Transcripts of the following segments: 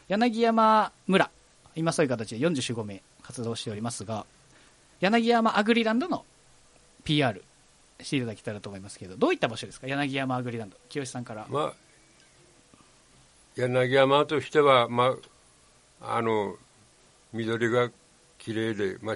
柳山村、今そういう形で44名活動しておりますが、柳山アグリランドの PR していただけたらと思いますけど、どういった場所ですか、柳山アグリランド。清さんから。 柳山としては、緑がきれいで、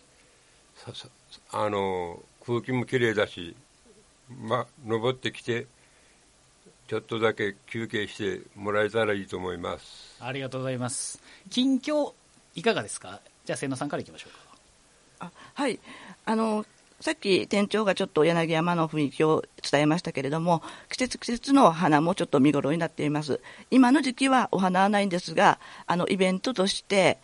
空気もきれいだし、登ってきてちょっとだけ休憩してもらえたらいいと思います。 ありがとうございます。近況いかがですか。じゃあ瀬野さんからいきましょうか。 はい、さっき店長がちょっと柳山の雰囲気を伝えましたけれども、季節の花もちょっと見頃になっています。今の時期はお花はないんですが、イベントとして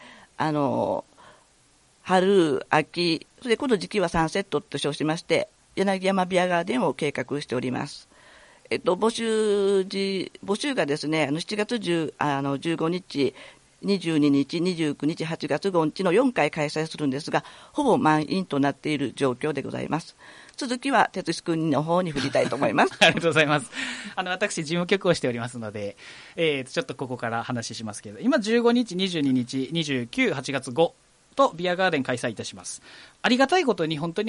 春秋、それでこの時期はサンセットと称しまして柳山ビアガーデンを計画しております。募集がですね、7月15日、22日、29日、8月5日の4回開催するんですが、ほぼ満員となっている状況でございます。続きは哲司君の方に振りたいと思います。 ありがとうございます。私事務局をしておりますので、ちょっとここから話しますけど、今15日、22日、29、8月5とビアガーデン開催いたします。ありがたいことに本当に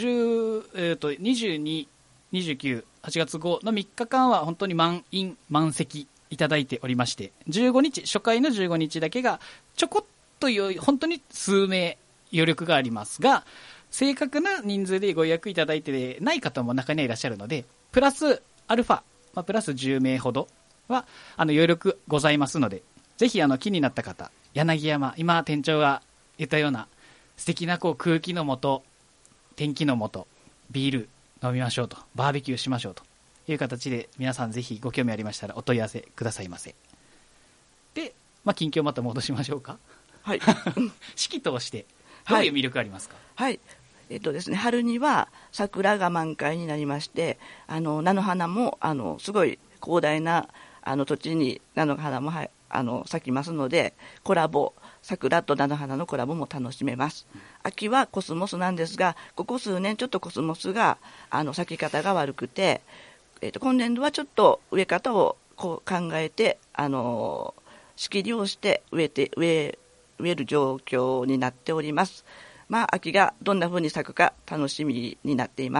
22、29、8月5の3日間は本当に満員満席いただいておりまして、15日、初回の15日だけがちょこっと本当に数名余力がありますが、正確な人数でご予約いただいてない方も中にはいらっしゃるので、プラスアルファ、プラス10名ほどは余力ございますので、ぜひ気になった方、柳山、今店長が言ったような素敵な空気の下、天気の下、ビール飲みましょうと、バーベキューしましょうという形で、皆さんぜひご興味ありましたらお問い合わせくださいませ。で、近況また戻しましょうか。 はい。 四季通してどういう魅力ありますか。 はい。ですね、春には桜が満開になりまして、菜の花もすごい広大な土地に菜の花も咲きますので、コラボ、桜と菜の花のコラボも楽しめます。秋はコスモスなんですが、ここ数年ちょっとコスモスが咲き方が悪くて、今年度はちょっと植え方を考えて仕切りをして植える状況になっております。秋がどんな風に咲くか楽しみになっています。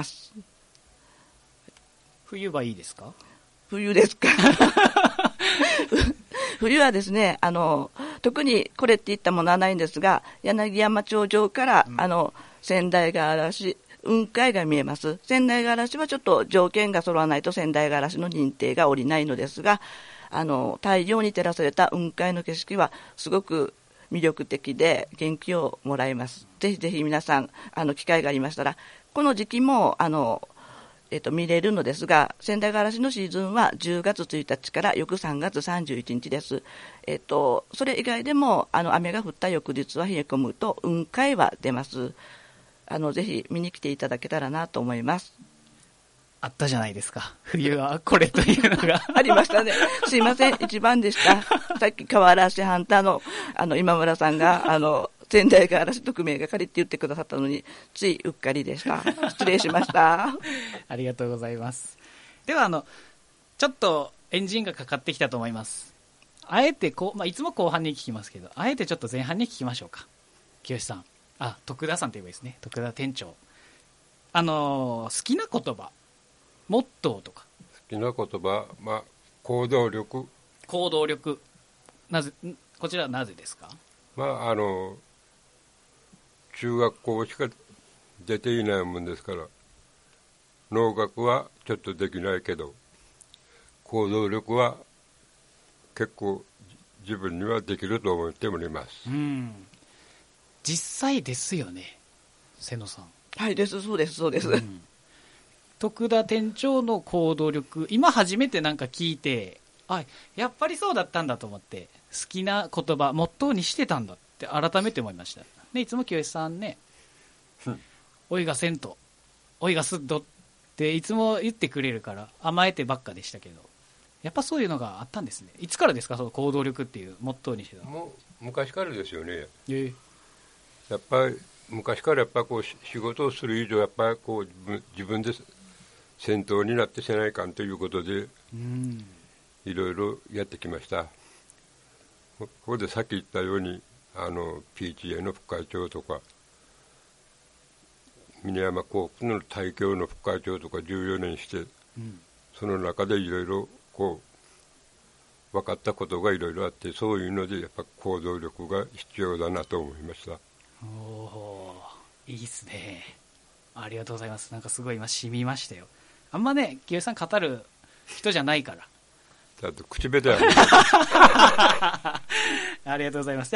冬はいいですか。 冬ですか。冬はですね、特にこれって言ったものはないんですが、柳山頂上から、仙台ヶ嵐雲海が見えます。仙台ヶ嵐はちょっと条件が揃わないと仙台ヶ嵐の認定が下りないのですが、太陽に照らされた雲海の景色はすごく魅力的で元気をもらえます。ぜひぜひ皆さん機会がありましたら、この時期も見れるのですが、仙台ヶ嵐のシーズンは10月1日から翌3月31日です。それ以外でも雨が降った翌日は冷え込むと雲海は出ます。ぜひ見に来ていただけたらなと思います。 あったじゃないですか、冬はこれというのがありましたね。すいません、一番でした。さっき河原市ハンターの今村さんが仙台ヶ嵐特命係って言ってくださったのに、ついうっかりでした。失礼しました。 ありがとうございます。ではちょっとエンジンがかかってきたと思います。あえていつも後半に聞きますけど、あえてちょっと前半に聞きましょうか。清さん、徳田さんといえばいいですね。徳田店長、好きな言葉、モットーとか。 好きな言葉、行動力。 なぜ、こちらはなぜですか。 中学校しか出ていないもんですから、農学はちょっとできないけど、行動力は結構自分にはできると思っております。 実際ですよね、瀬野さん。 はい、そうです。 徳田店長の行動力、今初めて聞いて、やっぱりそうだったんだと思って、好きな言葉モットーにしてたんだって改めて思いました。いつも清さんね、おいがせんとおいがすっどっていつも言ってくれるから甘えてばっかでしたけど、やっぱそういうのがあったんですね。いつからですか、その行動力っていうモットーにしてたの。 もう昔からですよね。やっぱり昔から仕事をする以上、やっぱり自分で先頭になってせないかんということで、いろいろやってきました。 ここでさっき言ったようにPTA の副会長とか峰山高校の大教の副会長とか14年して、その中でいろいろこう分かったことがいろいろあって、そういうのでやっぱ行動力が必要だなと思いました。 おお、いいっすね。ありがとうございます。なんかすごい今染みましたよ。あんまね、清江さん語る人じゃないから。 だって口下手やもんありがとうございます。